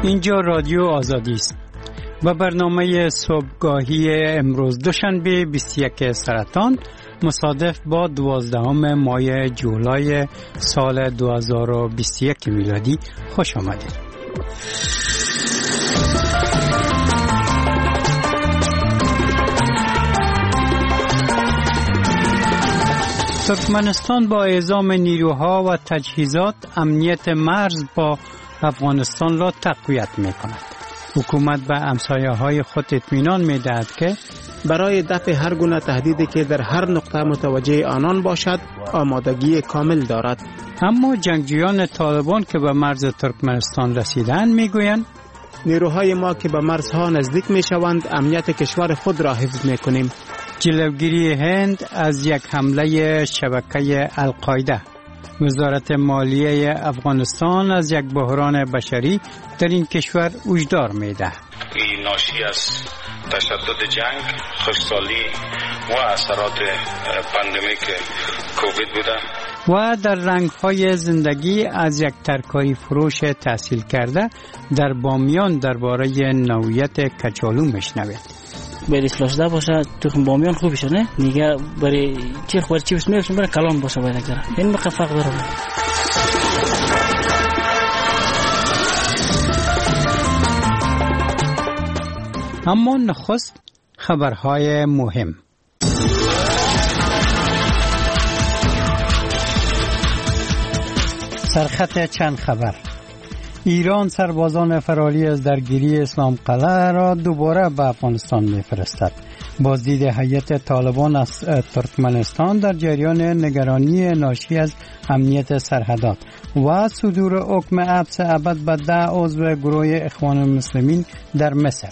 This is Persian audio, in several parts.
اینجا رادیو آزادی است و برنامه صبحگاهی امروز دوشنبه 21 سرطان مصادف با 12 ماه جولای سال 2021 میلادی خوش آمدید. ترکمنستان با اعزام نیروها و تجهیزات امنیت مرز با افغانستان را تقویت می‌کند. حکومت به همسایه‌های خود اطمینان می‌دهد که برای دفع هر گونه تهدیدی که در هر نقطه متوجه آنان باشد آمادگی کامل دارد. اما جنگجویان طالبان که به مرز ترکمنستان رسیدند میگویند نیروهای ما که به مرزها نزدیک میشوند امنیت کشور خود را حفظ میکنیم. جلوگیری هند از یک حمله شبکه القاعده. وزارت مالیه افغانستان از یک بحران بشری در این کشور هشدار میده. این ناشی از تشدد جنگ، خشکسالی و اثرات پاندمیک کووید بوده. و در رنگ‌های زندگی از یک ترکاری فروش تحصیل کرده در بامیان درباره نوعیت کچالو میشنوید. برای سلاشده باشه تخم بامیان خوب شه نه دیگه برای چی خور چی بسم الله برای کلان باشه باید اگر این مخفق داره. اما نخست خبرهای مهم. سرخط چند خبر. ایران سربازان فراری از درگیری اسلام قلعه را دوباره به افغانستان می‌فرستد. بازدید هیئت طالبان از ترکمنستان در جریان نگرانی ناشی از امنیت سرحدات و صدور حکم حبس ابد به 10 عضو گروه اخوان المسلمین در مصر.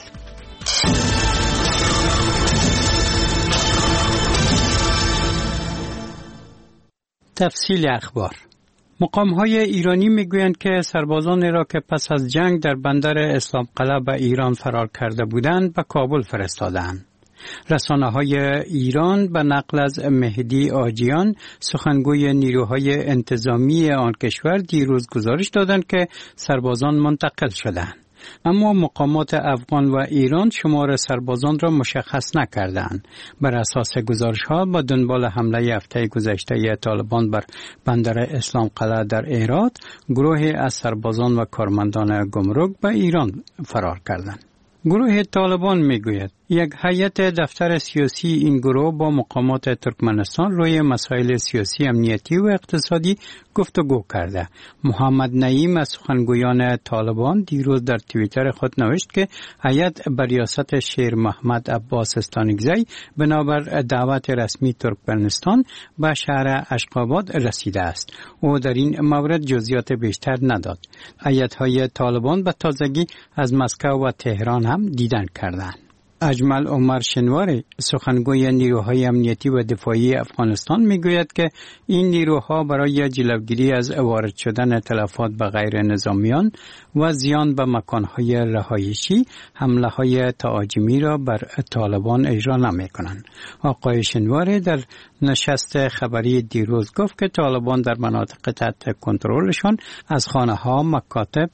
تفصیل اخبار. مقام‌های ایرانی میگویند که سربازانی را که پس از جنگ در بندر اسلام قلعه به ایران فرار کرده بودند به کابل فرستادند. رسانه‌های ایران به نقل از مهدی آجیان سخنگوی نیروهای انتظامی آن کشور دیروز گزارش دادند که سربازان منتقل شدند. اما مقامات افغان و ایران شمار سربازان را مشخص نکردند. بر اساس گزارش‌ها با دنبال حمله هفته گذشته طالبان بر بندر اسلام قلعه در هرات، گروهی از سربازان و کارمندان گمرک به ایران فرار کردند. گروه طالبان میگوید یک هیئت دفتر سیاسی این گروه با مقامات ترکمنستان روی مسائل سیاسی، امنیتی و اقتصادی گفتگو کرده. محمد نعیم از سخنگویان طالبان دیروز در توییتر خود نوشت که هیئت بر ریاست شیر محمد عباس استانکزی بنابر دعوت رسمی ترکمنستان به شهر اشقاباد رسیده است. او در این مورد جزئیات بیشتر نداد. هیئت‌های طالبان به تازگی از مسکو و تهران هم دیدن کردند. اجمل عمر شنواری سخنگوی نیروهای امنیتی و دفاعی افغانستان میگوید که این نیروها برای جلوگیری از وارد شدن تلفات به غیر نظامیان و زیان به مکانهای رهایشی حمله‌های تهاجمی را بر طالبان اجرا نمی‌کنند. آقای شنواری در نشست خبری دیروز گفت که طالبان در مناطق تحت کنترلشان از خانه‌ها، مکاتب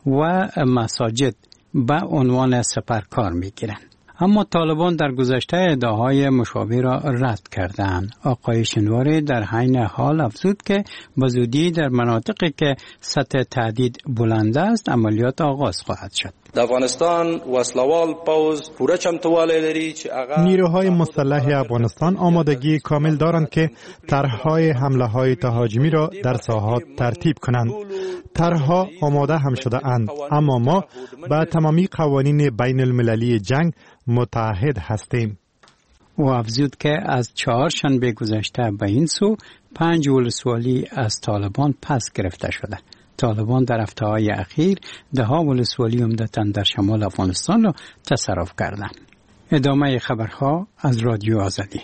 و مساجد به عنوان سپرکار می‌گیرند. اما طالبان در گذشته ادعاهای مشابه را رد کردند. آقای شنواری در عین حال افزود که بزودی در مناطقی که سطح تهدید بلند است عملیات آغاز خواهد شد. د افغانستان وسلوال پوز پوره چمتوالی لري چې نیروهای مسلح افغانستان آمادگی کامل دارند که طرح‌های حمله‌های تهاجمی را در ساحات ترتیب کنند. طرح‌ها آماده هم شده اند، اما ما با تمامی قوانین بین المللی جنگ متعهد هستیم. او افزود که از 4 شنبه گذشته به این سو 5 ولسوالی از طالبان پس گرفته شده. طالبان در هفته‌های اخیر 10 ولسوالی عمدتاً در شمال افغانستان را تصرف کردند. ادامه خبرها از رادیو آزادی.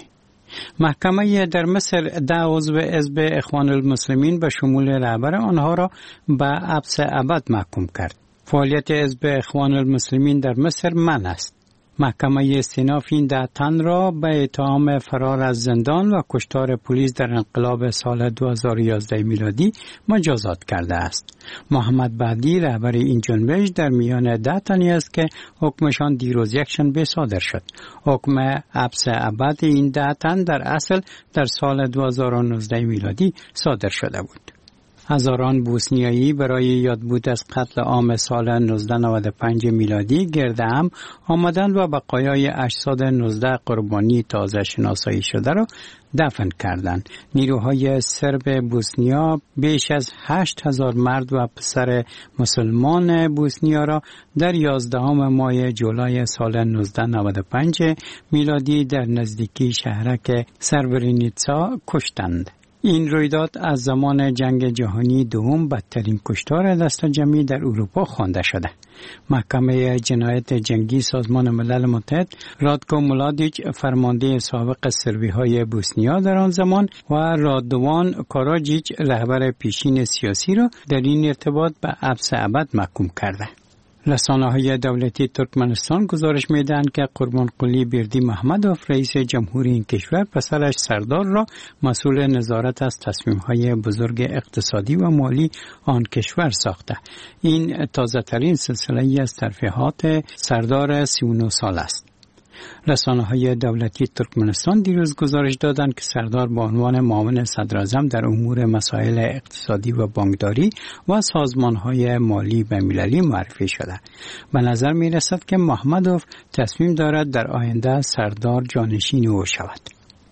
محکمه در مصر 10 عضو حزب اخوان المسلمین به شمول رهبر آنها را به حبس ابد محکوم کرد. فعالیت حزب اخوان المسلمین در مصر منع است. محکمه استئناف این 10 تن را به اتهام فرار از زندان و کشتار پلیس در انقلاب سال 2011 میلادی مجازات کرده است. محمد بعدی رهبر این جنبش در میان 10 تنی است که حکمشان دیروز یکشنبه صادر شد. حکم حبس ابد این 10 تن در اصل در سال 2019 میلادی صادر شده بود. هزاران بوسنیایی برای یادبود از قتل عام سال 1995 میلادی گرد هم آمدند و بقایای اجساد 19 قربانی تازه شناسایی شده را دفن کردند. نیروهای سرب بوسنیا بیش از 8,000 مرد و پسر مسلمان بوسنیا را در 11 ماه جولای سال 1995 میلادی در نزدیکی شهرک سربرینیتسا کشتند. این رویداد از زمان جنگ جهانی دوم بدترین کشتار دست جمعی در اروپا خوانده شده. محکمه جنایت جنگی سازمان ملل متحد رادکو ملادیچ فرمانده سابق سربی‌های بوسنیا در آن زمان و رادوان کاراجیچ رهبر پیشین سیاسی را در این ارتباط به حبس ابد محکوم کرده. رسانه‌های دولتی ترکمنستان گزارش می‌دهند که قربانقلی بیردی محمدوف رئیس جمهوری این کشور پسرش سردار را مسئول نظارت از تصمیم‌های بزرگ اقتصادی و مالی آن کشور ساخته. این تازه‌ترین سلسله‌ای از ترفیعات سردار 39 سال است. رسانه‌های دولتی ترکمنستان دیروز گزارش دادند که سردار به عنوان معاون صدراعظم در امور مسائل اقتصادی و بانکداری و سازمان‌های مالی بین‌المللی معرفی شده. به نظر می‌رسد که محمدوف تصمیم دارد در آینده سردار جانشین او شود.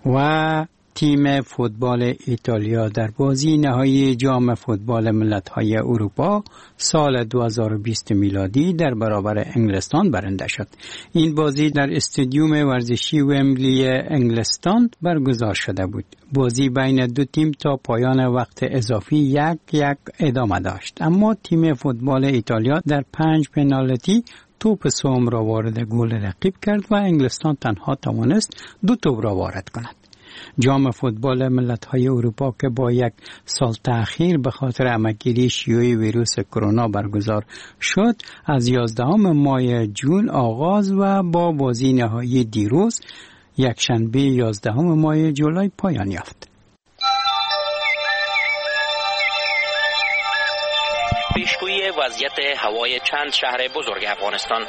و تیم فوتبال ایتالیا در بازی نهایی جام فوتبال ملت‌های اروپا سال 2020 میلادی در برابر انگلستان برنده شد. این بازی در استادیوم ورزشی ومبلی انگلستان برگزار شده بود. بازی بین دو تیم تا پایان وقت اضافی 1-1 ادامه داشت، اما تیم فوتبال ایتالیا در 5 پنالتی توپ سوم را وارد گل رقیب کرد و انگلستان تنها توانست 2 توپ را وارد کند. جام فوتبال ملت‌های اروپا که با 1 سال تأخیر به خاطر عمه‌گیری شیوع ویروس کرونا برگزار شد، از 11 ماه ژوئن آغاز و با بازی نهایی دیروز یکشنبه 11 ماه جولای پایان یافت. پیشگویی وضعیت هوای چند شهر بزرگ افغانستان.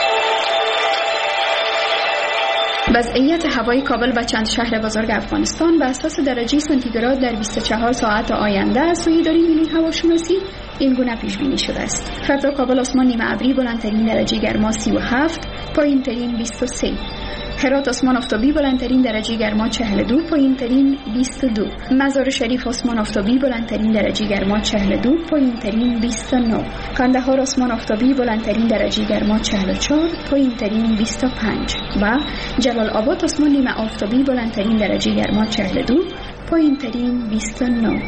وضعیت هوای کابل و چند شهر بزرگ افغانستان به اساس درجه سانتیگراد در 24 ساعت آینده از سوی اداره ملی هواشناسی این گونه پیش بینی شده است. فردا کابل آسمان نیمه ابری، بلندترین درجه گرما 37، پایینترین 23. هرات آسمان آفتابی، بلندترین درجه گرما 42، پایینترین 22. مزار شریف آسمان آفتابی، بلندترین درجه گرما 42، پایینترین 29. کندهار آسمان آفتابی، بلندترین درجه گرما 44، پایینترین 25. و جلال آباد آسمان نیمه آفتابی، بلندترین درجه گرما 42، پایینترین 29.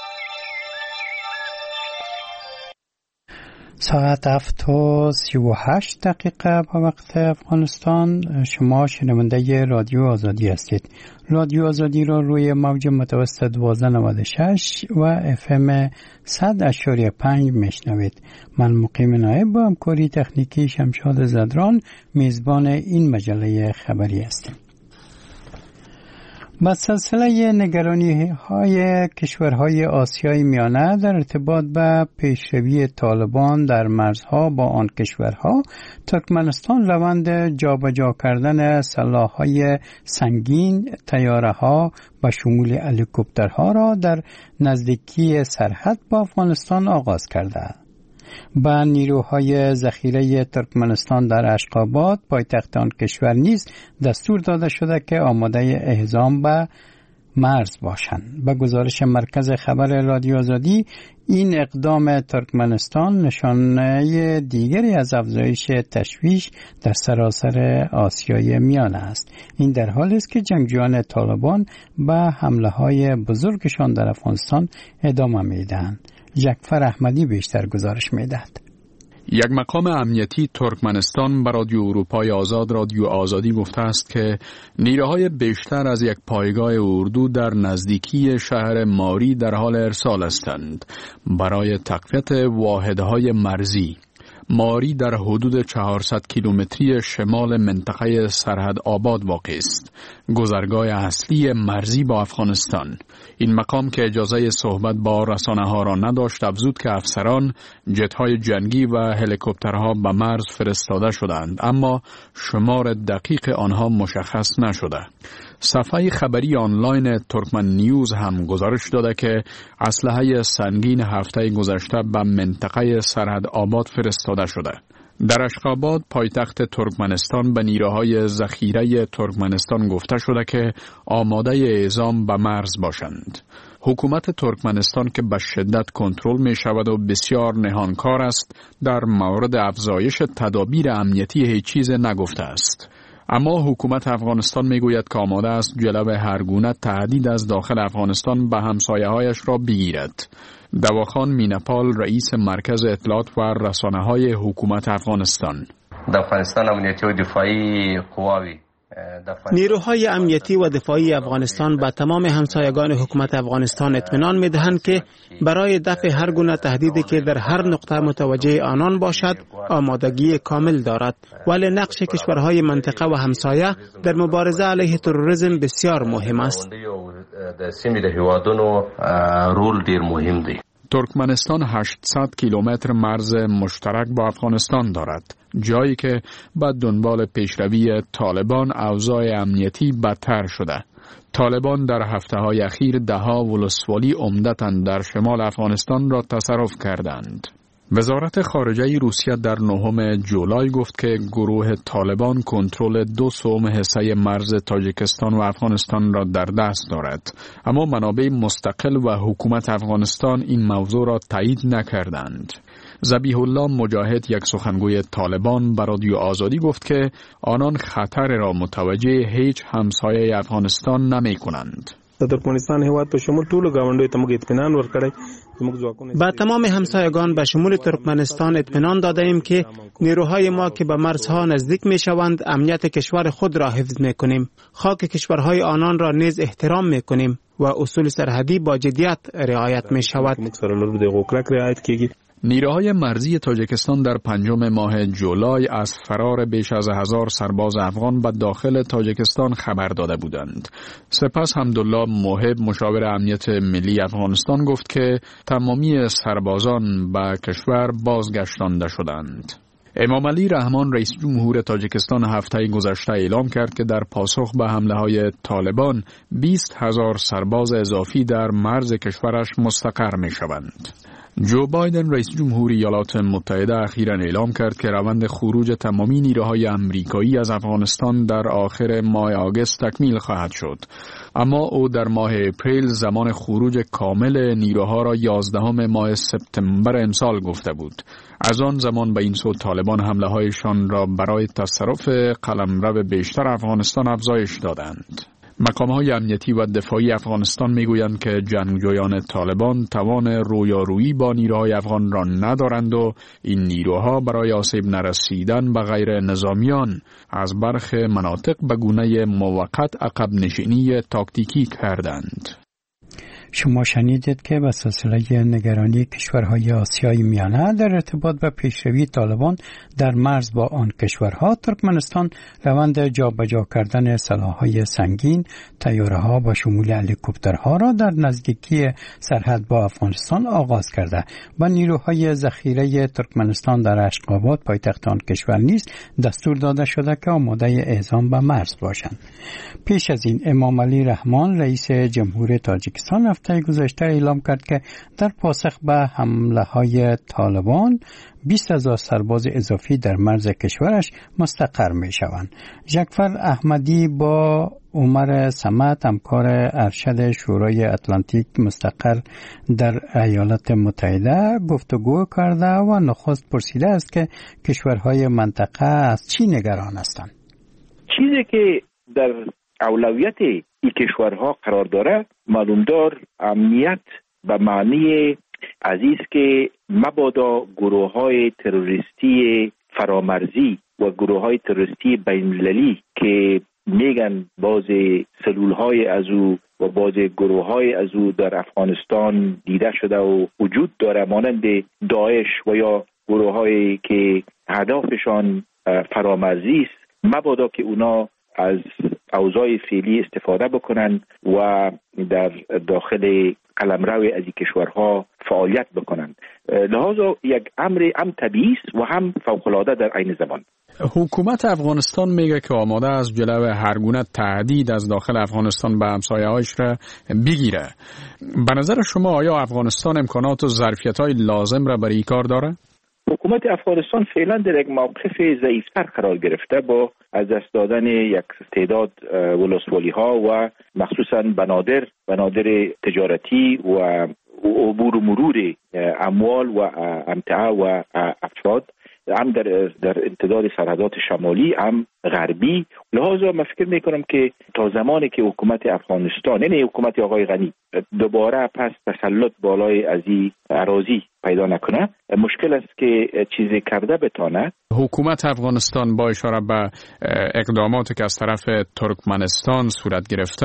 ساعت 7:38 به وقت افغانستان. شما شنونده رادیو آزادی هستید. رادیو آزادی را روی موج متوسط 1296 و FM 100.5 میشنوید. من مقیم نایب با همکاری تکنیکی شمشاد زدران میزبان این مجله خبری هستیم. با سلسله نگرانی‌های کشورهای آسیای میانه در ارتباط به پیشروی طالبان در مرزها با آن کشورها، ترکمنستان روند جابجا کردن سلاح‌های سنگین، طیاره‌ها و شمول هلیکوپترها را در نزدیکی سرحد با افغانستان آغاز کرده است. با نیروهای ذخیره ترکمنستان در اشقاباد پایتخت آن کشور نیز دستور داده شده که آماده احزام به مرز باشند. به گزارش مرکز خبر رادیو آزادی، این اقدام ترکمنستان نشانه دیگری از افزایش تشویش در سراسر آسیای میانه است. این در حالی است که جنگجویان طالبان به حمله‌های بزرگشان در افغانستان ادامه می‌دهند. جعفر احمدی بیشتر گزارش می‌دهد. یک مقام امنیتی ترکمنستان به رادیو اروپای آزاد رادیو آزادی گفته است که نیروهای بیشتر از یک پایگاه اردو در نزدیکی شهر ماری در حال ارسال هستند برای تقویت واحدهای مرزی. ماری در حدود 400 کیلومتری شمال منطقه سرحد آباد واقع است، گذرگاه اصلی مرزی با افغانستان. این مقام که اجازه صحبت با رسانه‌ها را نداشت افزود که افسران جت‌های جنگی و هلیکوپترها به مرز فرستاده شدند، اما شمار دقیق آنها مشخص نشده. صفحه خبری آنلاین ترکمن نیوز هم گزارش داده که اسلحه سنگین هفته گذشته به منطقه سرحد آباد فرستاده شده. در اشخاباد پایتخت ترکمنستان به نیروهای ذخیره ترکمنستان گفته شده که آماده اعزام به مرز باشند. حکومت ترکمنستان که به شدت کنترل می شود و بسیار نهانکار است، در مورد افزایش تدابیر امنیتی هیچ چیز نگفته است. اما حکومت افغانستان می گوید که آماده است جلو هر گونه تهدید از داخل افغانستان به همسایه‌هایش را بگیرد. دواخان مینپال رئیس مرکز اطلاعات و رسانه‌های حکومت افغانستان: در افغانستان امنیتی و دفاعی قواوی نیروهای امنیتی و دفاعی افغانستان به تمام همسایگان حکومت افغانستان اطمینان می‌دهند که برای دفع هر گونه تهدیدی که در هر نقطه متوجه آنان باشد آمادگی کامل دارد، ولی نقش کشورهای منطقه و همسایه در مبارزه علیه تروریسم بسیار مهم است. ترکمنستان 800 کیلومتر مرز مشترک با افغانستان دارد، جایی که بعد دنبال پیشروی طالبان اوضاع امنیتی بدتر شده. طالبان در هفته‌های اخیر ده‌ها ولسوالی عمدتاً در شمال افغانستان را تصرف کردند. وزارت خارجه روسیه در 9 جولای گفت که گروه طالبان کنترل 2/3 حصه مرز تاجیکستان و افغانستان را در دست دارد، اما منابع مستقل و حکومت افغانستان این موضوع را تایید نکردند. ذبیح الله مجاهد، یک سخنگوی طالبان، به رادیو آزادی گفت که آنان خطر را متوجه هیچ همسایه افغانستان نمی کنند. ترکمنستان هیواد په شمول ټولو ګاونډیو ته موږ اطمینان ورکړی. با تمام همسایگان به شمول ترکمنستان اطمینان داده ایم که نیروهای ما که به مرزها نزدیک می شوند امنیت کشور خود را حفظ می کنیم. خاک کشورهای آنان را نیز احترام می کنیم و اصول سرحدی با جدیت رعایت می شود. نیروهای مرزی تاجیکستان در 5 ماه جولای از فرار بیش از 1000 سرباز افغان به داخل تاجیکستان خبر داده بودند. سپس حمدالله موهب، مشاور امنیت ملی افغانستان، گفت که تمامی سربازان به کشور بازگشتانده شدند. امام علی رحمان، رئیس جمهور تاجیکستان، هفته گذشته اعلام کرد که در پاسخ به حمله‌های طالبان 20,000 سرباز اضافی در مرز کشورش مستقر می‌شوند. جو بایدن، رئیس جمهور ایالات متحده، اخیراً اعلام کرد که روند خروج تمامی نیروهای آمریکایی از افغانستان در آخر ماه آگوست تکمیل خواهد شد، اما او در ماه اپریل زمان خروج کامل نیروها را 11 ماه سپتامبر امسال گفته بود. از آن زمان به این سو طالبان حمله‌هایشان را برای تصرف قلمرو بیشتر افغانستان افزایش دادند. مقام‌های امنیتی و دفاعی افغانستان می‌گویند که جنگجویان طالبان توان رویارویی با نیروهای افغان را ندارند و این نیروها برای آسیب نرسیدن به غیر نظامیان از برخی مناطق به گونه موقت عقب نشینی تاکتیکی کردند. شما شنیدید که به سلسله نگرانی کشورهای آسیای میانه در ارتباط به پیشروی طالبان در مرز با آن کشورها، ترکمنستان روند جابجا کردن سلاح‌های سنگین، طیاره‌ها با شمول هلیکوپترها را در نزدیکی سرحد با افغانستان آغاز کرده و نیروهای ذخیره ترکمنستان در اشخاباد، پایتخت آن کشور نیز دستور داده شده که آماده اعزام به مرز باشند. پیش از این امام علی رحمان، رئیس جمهور تاجیکستان، هفته گذشته اعلام کرد که در پاسخ به حمله‌های طالبان 20,000 سرباز اضافی در مرز کشورش مستقر می شوند. جعفر احمدی با عمر صمد، همکار ارشد شورای اتلانتیک مستقر در ایالات متحده، گفتگو کرده و نخست پرسیده است که کشورهای منطقه از چی نگران هستند. چیزی که در اولویت این کشورها قرار داره معلومدار امنیت به معنی عزیز که مبادا گروه‌های تروریستی فرامرزی و گروه‌های تروریستی بین‌المللی که میگن باز سلول‌های از او و باز گروه‌های از او در افغانستان دیده شده و وجود داره، مانند داعش و یا گروه‌هایی که هدفشان فرامرزی است مبادا که اونا از اوضاع فعلی استفاده بکنن و در داخل قلمرو از این کشورها فعالیت بکنن. لحاظا یک امر هم طبیعی است و هم فوق‌العاده در عین زمان. حکومت افغانستان میگه که آماده است جلو هر گونه تهدید از داخل افغانستان به همسایه‌هایش را بگیره. به نظر شما آیا افغانستان امکانات و ظرفیت‌های لازم را برای این کار داره؟ حکومت افغانستان فعلا در یک موقف ضعیفتر قرار گرفته با از دست دادن یک تعداد ولسوالی‌ها و مخصوصاً بنادر تجارتی و عبور و مرور اموال و امتعه و افراد هم در امتداد سرحدات شمالی هم غربی. لحاظا من فکر میکنم که تا زمانی که حکومت افغانستان یعنی حکومت آقای غنی دوباره پس تسلط بالای از این اراضی پیدا نکنه مشکل است که چیزی کرده بتانه. حکومت افغانستان با اشاره به اقداماتی که از طرف ترکمنستان صورت گرفته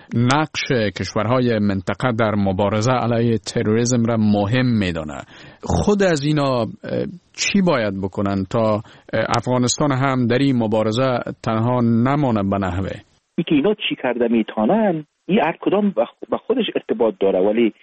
نقش کشورهای منطقه در مبارزه علیه تروریسم را مهم میدانه. خود از اینا چی باید بکنن تا افغانستان هم در این مبارزه تنها نمانه به نحوه؟ که اینا چی کرده میتونن این هر کدام به خودش ارتباط داره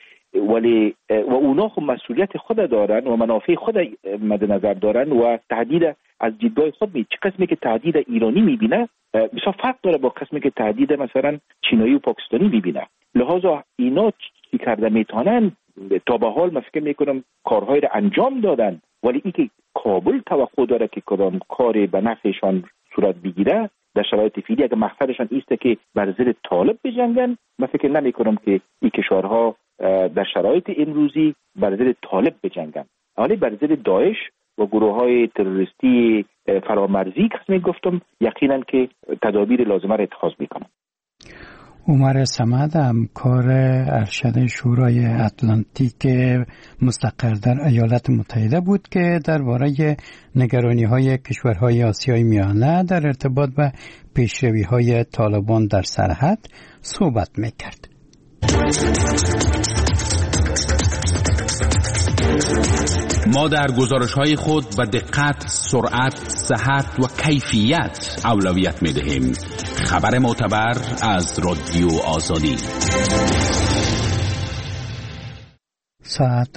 ولی و اونا خب مسئولیت خود دارن و منافع خود مد نظر دارن و تهدید از دیدگاه خود چه قسمی که تهدید ایرانی میبینه بسیار فرق داره با قسمی که تهدید مثلا چینایی و پاکستانی میبینه. لحاظا اینا چی کرده میتونن تا به حال من فکر میکنم کارهای را انجام دادن ولی این که کابل توقع داره که کدام کاری به نفعشان صورت بگیره در شرایط فعلی اگه مقصدشان ایست که بر ضد طالب بجنگن من فکر نمیکنم که این کشورها در شرایط امروزی بر ضد طالب بجنگن ولی بر ضد داعش و گروه‌های تروریستی فرامرزی که گفتم یقینا که تدابیر لازمه را اتخاذ میکنن. عمر صمد همکار ارشد شورای اتلانتیک مستقر در ایالات متحده بود که درباره نگرانی‌های کشورهای آسیای میانه در ارتباط به پیشروی‌های طالبان در سرحد صحبت می‌کرد. ما در گزارش‌های خود به دقت، سرعت، صحت و کیفیت اولویت می‌دهیم. خبر معتبر از رادیو آزادی. ساعت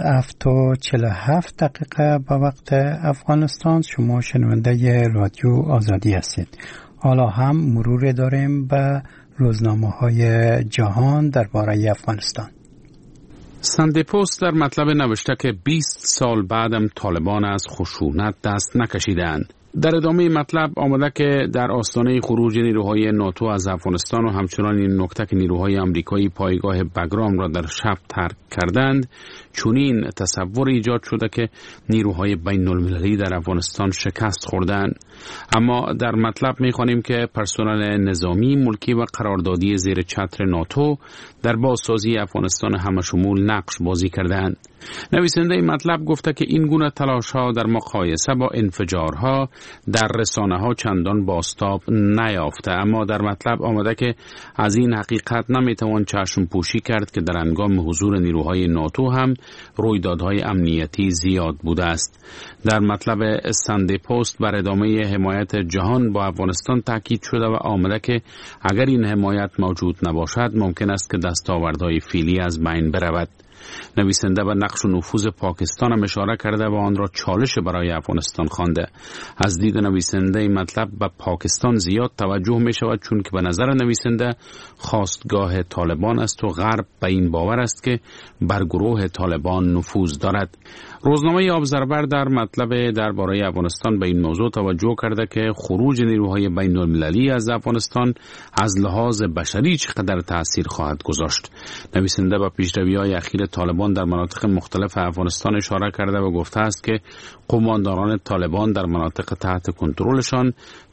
7:47 به وقت افغانستان. شما شنونده رادیو آزادی هستید. حالا هم مرور داریم به روزنامه‌های جهان درباره افغانستان. ساندی پست در مطلب نوشته که 20 سال بعدم طالبان از خشونت دست نکشیدند. در ادامه مطلب آمده که در آستانه خروج نیروهای ناتو از افغانستان و همچنان این نکته که نیروهای آمریکایی پایگاه بگرام را در شب ترک کردند چنین تصور ایجاد شده که نیروهای بین المللی در افغانستان شکست خوردند. اما در مطلب می‌خوانیم که پرسنل نظامی، ملکی و قراردادی زیر چتر ناتو در بازسازی افغانستان همشمول نقش بازی کردند. نویسنده این مطلب گفته که این گونه تلاش‌ها در مقایسه با انفجارها در رسانه‌ها چندان بازتاب نیافته، اما در مطلب آمده که از این حقیقت نمیتوان چشم پوشی کرد که در هنگام حضور نیروهای ناتو هم رویدادهای امنیتی زیاد بوده است. در مطلب ساندی پست بر ادامه حمایت جهان با افغانستان تاکید شده و آمده که اگر این حمایت موجود نباشد ممکن است که دستاوردهای فعلی از بین برود. نویسنده به نقش و نفوذ پاکستان هم اشاره کرده و آن را چالش برای افغانستان خوانده. از دید نویسنده این مطلب به پاکستان زیاد توجه می شود چون که به نظر نویسنده خواستگاه طالبان است و غرب به این باور است که بر گروه طالبان نفوذ دارد. روزنامه ابزرور در مطلب درباره افغانستان به این موضوع توجه کرده که خروج نیروهای بین المللی از افغانستان از لحاظ بشری چقدر تأثیر خواهد گذاشت. نویسنده به پیشروی‌های اخیر طالبان در مناطق مختلف افغانستان اشاره کرده و گفته است که قماندانان طالبان در مناطق تحت کنترلشان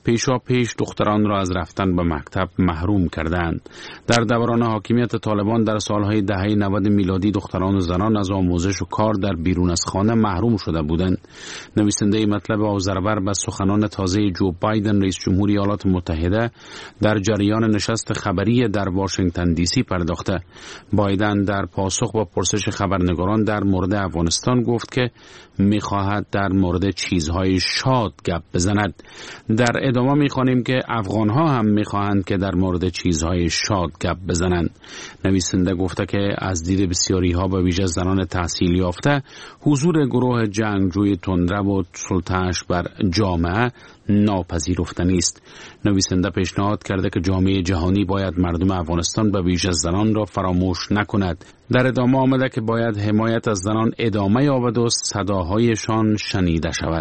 پیشاپیش دختران را از رفتن به مکتب محروم کردند. در دوران حاکمیت طالبان در سالهای دهه 90 میلادی دختران و زنان از آموزش و کار در بیرون از خانه محروم شده بودند. نویسنده مطلب آذربر به سخنان تازه جو بایدن رئیس جمهوری ایالات متحده در جریان نشست خبری در واشنگتن دی سی پرداخته. بایدن در پاسخ با پرسش خبرنگاران در مورد افغانستان گفت که می‌خواهد در مورد چیزهای شاد گپ بزند. در ادامه می‌خوانیم که افغان‌ها هم می‌خواهند که در مورد چیزهای شاد گپ بزنند. نویسنده گفته که از دید بسیاری‌ها به ویژه زنان تحصیل یافته حضور گروه جنگجوی تندرو و سلطه‌اش بر جامعه ناپذیرفتنی است. نویسنده پیشنهاد کرده که جامعه جهانی باید مردم افغانستان به ویژه زنان را فراموش نکند. در ادامه آمده که باید حمایت از زنان ادامه یابد و صداهایشان شنیده شود.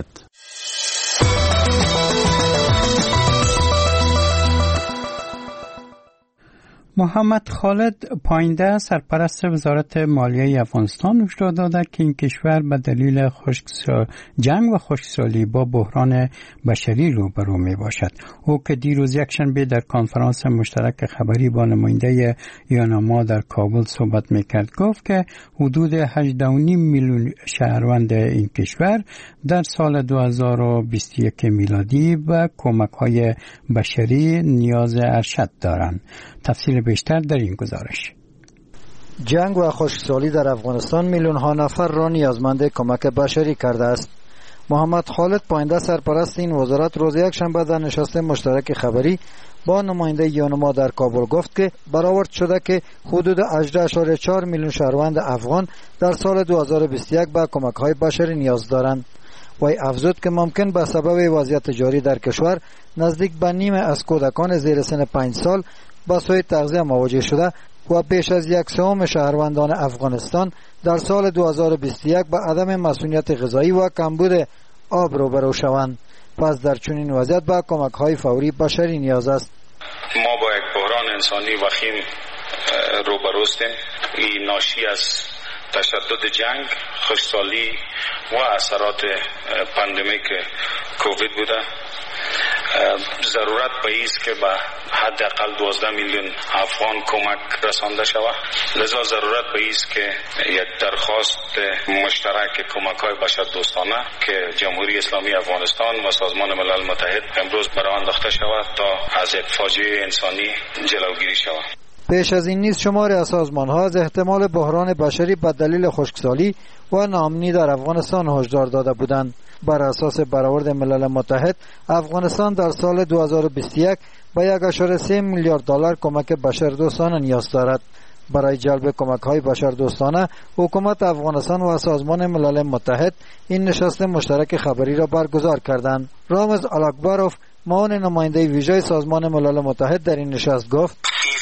محمد خالد پاینده سرپرست وزارت مالیه افغانستان هشدار داده که این کشور به دلیل جنگ و خشکسالی با بحران بشری روبرو می باشد. او که دیروز یکشنبه در کنفرانس مشترک خبری با نماینده یونما در کابل صحبت می کرد گفت که حدود 18.5 میلیون شهروند این کشور در سال 2021 میلادی به کمک‌های بشری نیاز ارشد دارند. تفصیل بیشتر در این گزارش. جنگ و خشکسالی در افغانستان میلیون ها نفر را نیازمند کمک بشری کرده است. محمد خالد پاینده سرپرست این وزارت روز یکشنبه در نشست مشترک خبری با نماینده یونما در کابل گفت که برآورد شده که حدود 18.4 میلیون شهروند افغان در سال 2021 به کمک‌های بشری نیاز دارند. وی افزود که ممکن به سبب وضعیت جاری در کشور نزدیک به نیم از کودکان زیر سن 5 سال با سوء تغذیه مواجه شده و بیش از 1/3 شهروندان افغانستان در سال 2021 به عدم مسئولیت غذایی و کمبود آب روبرو شوند. پس در چنین وضعیت به کمک‌های فوری بشری نیاز است. ما با یک بحران انسانی وخیم روبرو هستیم. این ناشی از تشدد جنگ، خشکسالی و اثرات پاندمیک کووید بوده. ضرورت به است که به حداقل 12 میلیون افغان کمک رسانده شود. لذا ضرورت به است که یک درخواست مشترک کمک‌های بشردوستانه که جمهوری اسلامی افغانستان و سازمان ملل متحد امروز برآورد انداخته شود تا از یک فاجعه انسانی جلوگیری شود. پیش از این نیز شماری از سازمان‌ها از احتمال بحران بشری به دلیل خشکسالی و ناامنی در افغانستان هشدار داده بودند. بر اساس برآورد ملل متحد افغانستان در سال 2021 به 1.3 میلیارد دلار کمک بشردوستانه نیاز دارد. برای جلب کمک‌های بشردوستانه حکومت افغانستان و سازمان ملل متحد این نشست مشترک خبری را برگزار کردند. رامز الاکبروف معاون نماینده ویژه سازمان ملل متحد در این نشست گفت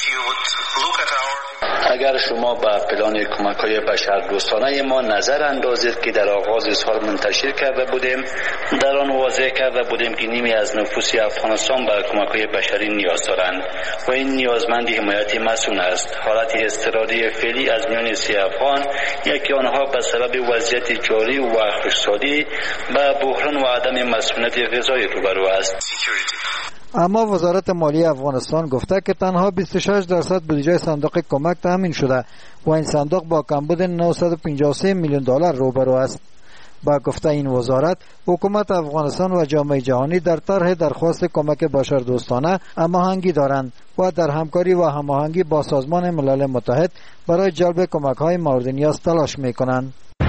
اگر شما به پلان کمک‌های بشردوستانه ما نظر اندازید که در آغاز سال منتشر کرده بودیم، در آن واضح کرده بودیم که نیمی از نفوس افغانستان به کمک‌های بشری نیاز دارند و این نیازمند حمایت مسئول است. حالت اضطراری فعلی از میان 3 افغان، یکی آنها به سبب وضعیت جاری و خشکسالی به بحران و عدم مسئولیت غذایی روبرو است. اما وزارت مالیه افغانستان گفته که تنها 26% بودجه صندوق کمک تامین شده و این صندوق با کمبود 953 میلیون دلار روبرو است. با گفته این وزارت، حکومت افغانستان و جامعه جهانی در طرح درخواست کمک بشردوستانه هماهنگی دارند و در همکاری و هماهنگی با سازمان ملل متحد برای جلب کمک‌های مورد نیاز تلاش می‌کنند.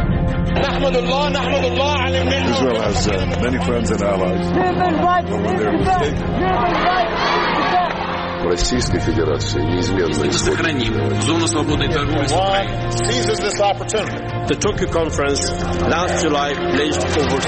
Israel has many friends and allies. Российской Федерации неизменно Seizes this opportunity. The Tokyo conference last July pledged over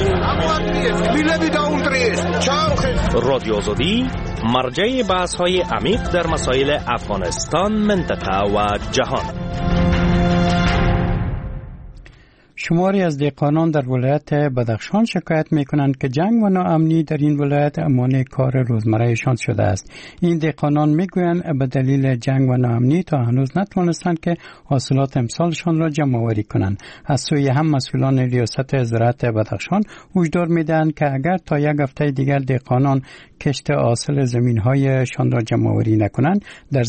16. رادیو آزادی مرجع بحث‌های عمیق در مسائل افغانستان، منطقه و جهان. شماری از دهقانان در ولایت بدخشان شکایت میکنند که جنگ و ناامنی در این ولایت مانع کار روزمرهشان شده است. این دهقانان میگویند به دلیل جنگ و ناامنی تا هنوز نتوانستند که حاصلات امسالشان را جمع آوری کنند. از سوی هم مسئولان ریاست زراعت بدخشان هشدار میدهند که اگر تا یک هفته دیگر دهقانان کشت حاصل زمین‌هایشان را جمع آوری نکنند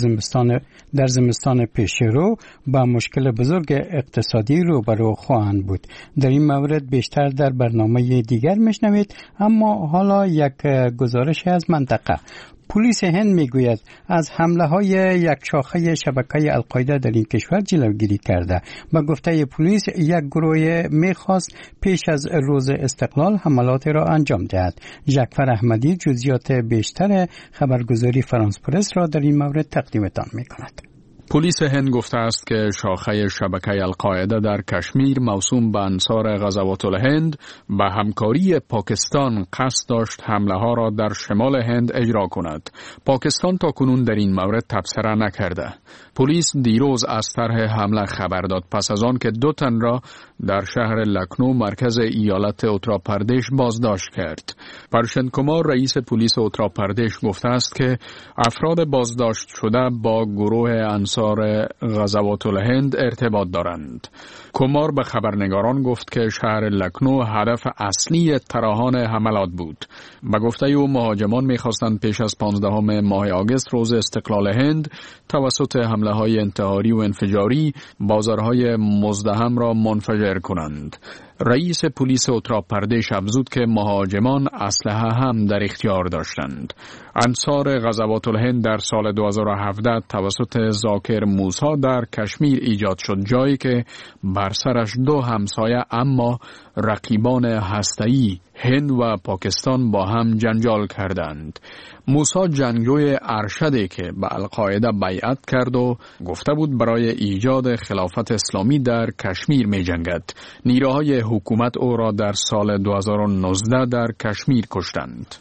در زمستان پیش رو با مشکل بزرگ اقتصادی روبرو خواهند بود. در این مورد بیشتر در برنامه دیگر میشنوید، اما حالا یک گزارش از منطقه. پلیس هند میگوید از حمله های یک شاخه شبکه القاعده در این کشور جلوگیری کرده. با گفته پلیس یک گروه میخواست پیش از روز استقلال حملات را انجام دهد. جعفر احمدی جزئیات بیشتر خبرگزاری فرانس پرس را در این مورد تقدیمتان میکند. پلیس هند گفته است که شاخه شبکه القاعده در کشمیر موسوم به انصار غزوات الهند به همکاری پاکستان قصد داشت حمله ها را در شمال هند اجرا کند. پاکستان تاکنون در این مورد تبصره نکرده. پلیس دیروز از طرح حمله خبر داد پس از آن که 2 تن را در شهر لکنو مرکز ایالت اتر پردیش بازداشت کرد. پرشن کمار رئیس پلیس اتر پردیش گفته است که افراد بازداشت شده با گروه انصار غزوات الهند ارتباط دارند. کمار به خبرنگاران گفت که شهر لکنو هدف اصلی طراحان حملات بود. به گفته او مهاجمان می‌خواستند پیش از 15 ماه آگوست روز استقلال هند توسط حمله‌های انتحاری و انفجاری بازارهای مزدحم را منفجر کنند. رئیس پلیس اتر پردیش افزود که مهاجمان اسلحه هم در اختیار داشتند. انصار غزوات الهند در سال 2017 توسط ذاکر موسی در کشمیر ایجاد شد، جایی که بر سرش 2 همسایه اما رقیبان هسته‌ای هند و پاکستان با هم جنجال کردند. موسی جنگجوی ارشدی که به القاعده بیعت کرد و گفته بود برای ایجاد خلافت اسلامی در کشمیر می جنگد. نیروهای حکومت او را در سال 2019 در کشمیر کشتند.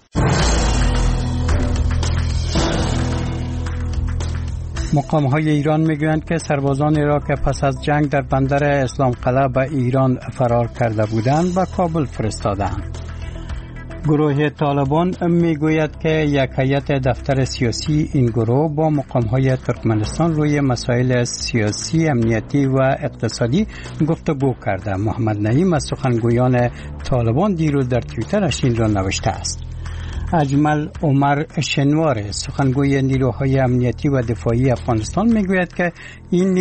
مقام‌های ایران میگویند که سربازان عراق پس از جنگ در بندر اسلام قلعه به ایران فرار کرده بودند و کابل فرستادند. گروه طالبان میگوید که یک هیئت دفتر سیاسی این گروه با مقام‌های ترکمنستان روی مسائل سیاسی، امنیتی و اقتصادی گفتگو کرده. محمد نعیم از سخنگویان طالبان دیروز در توییترش این را نوشته است. اجمل عمر شنوار سخنگوی نیروهای امنیتی و دفاعی افغانستان میگوید که این